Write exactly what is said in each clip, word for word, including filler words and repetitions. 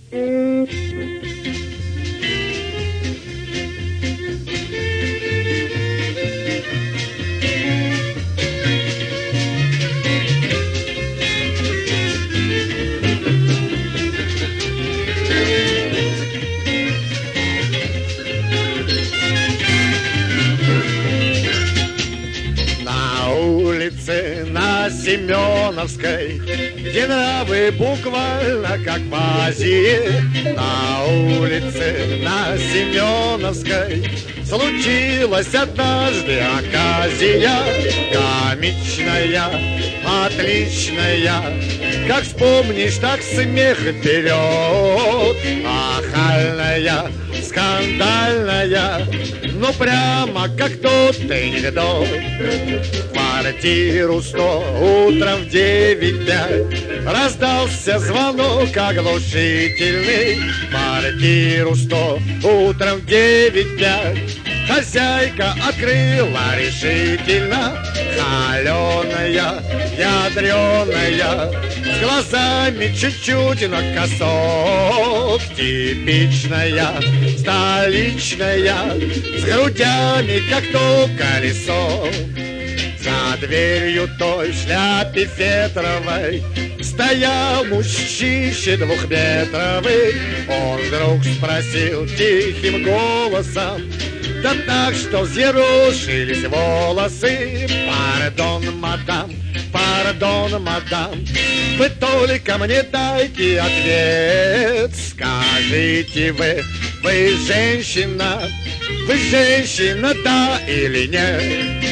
На Семеновской, где нравы буквально как в Азии. На улице на Семеновской случилась однажды оказия комичная, отличная. Как вспомнишь, так смех вперед. Ахальная, скандальная, ну прямо как тот анекдот. Квартиру сто, утром в девять пять раздался звонок оглушительный. Квартиру сто, утром в девять пять хозяйка открыла решительно. Холеная, ядреная, с глазами чуть-чуть наискосок. Типичная, столичная, с грудями, как то колесо. За дверью той шляпе фетровой стоял мужчище двухметровый. Он вдруг спросил тихим голосом, да так, что взъерошились волосы: «Пардон, мадам, пардон, мадам, вы только мне дайте ответ. Скажите вы, вы женщина, вы женщина, да или нет?»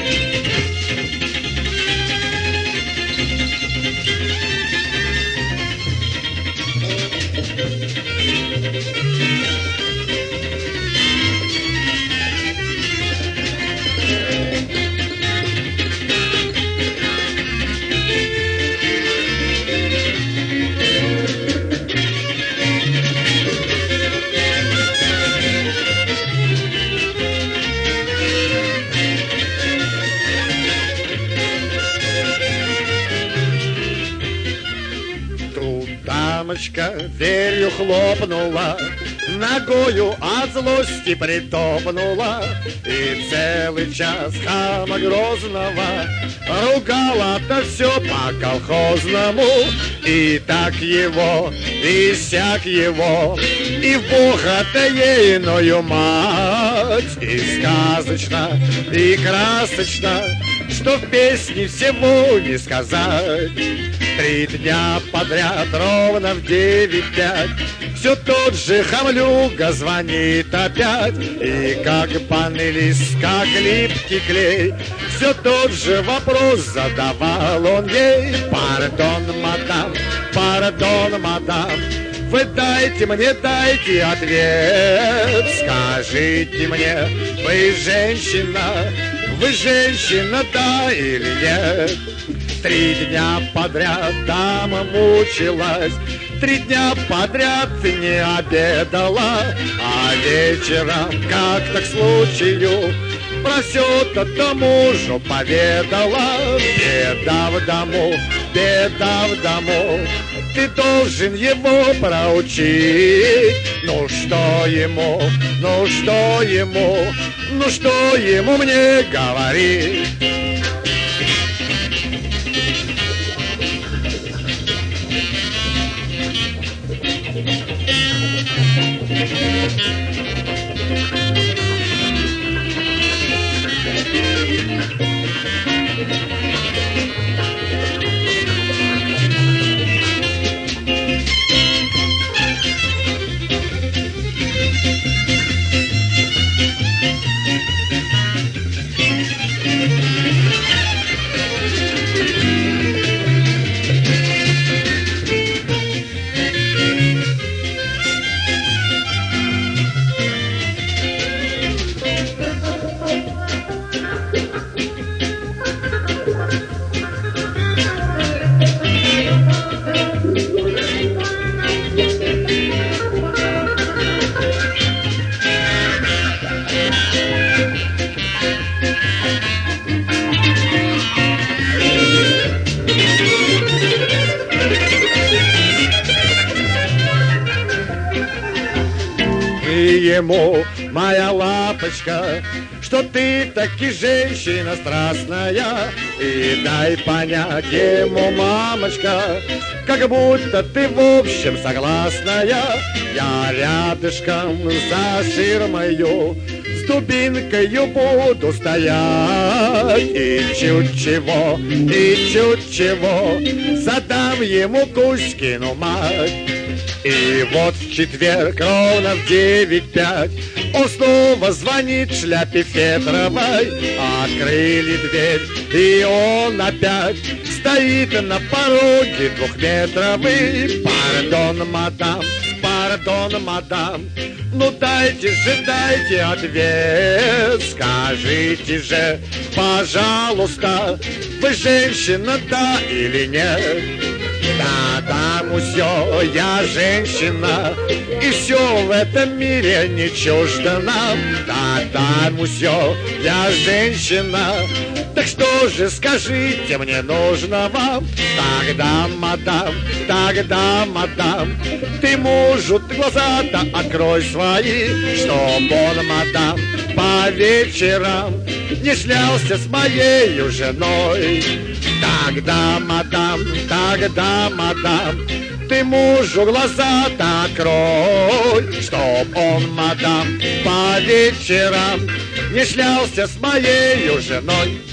Дамочка дверью хлопнула, ногою от злости притопнула, и целый час хама грозного ругала-то все по-колхозному. И так его, и сяк его, и в Бога-то ейную мать. И сказочно, и красочно, что в песне всего не сказать. Три дня подряд ровно в девять пять все тот же хамлюга звонит опять. И как банный лист, как липкий клей, все тот же вопрос задавал он ей: «Пардон, мадам, пардон, мадам, вы дайте мне, дайте ответ. Скажите мне, вы женщина, вы женщина, да или нет?» Три дня подряд дама мучилась, три дня подряд не обедала, а вечером, как-то к случаю, про все-то тому мужу поведала. Беда в дому, беда в дому, ты должен его проучить. Ну что ему, ну что ему, ну что ему мне говорить? ему, моя лапочка, что ты таки женщина страстная, и дай понять ему, мамочка, как будто ты в общем согласная. Я рядышком за ширмою с дубинкою буду стоять, и чуть чего, и чуть чего задам ему Кузькину мать. И вот в четверг ровно в девять пять он снова звонит шляпе Федоровой. Открыли дверь, и он опять стоит на пороге двухметровый. Пардон, мадам, пардон, мадам, ну дайте же, дайте ответ. Скажите же, пожалуйста, вы женщина, да или нет? Да-да, мусё, я женщина, и все в этом мире не чуждо нам. Да-да, мусё, я женщина, так что же, скажите, мне нужно вам? Тогда, мадам, тогда, мадам, ты мужу глаза-то открой свои, чтоб он, мадам, по вечерам не шлялся с моею женой. Тогда, мадам, тогда, мадам, ты мужу глаза-то открой, чтоб он, мадам, по вечерам не шлялся с моею женой.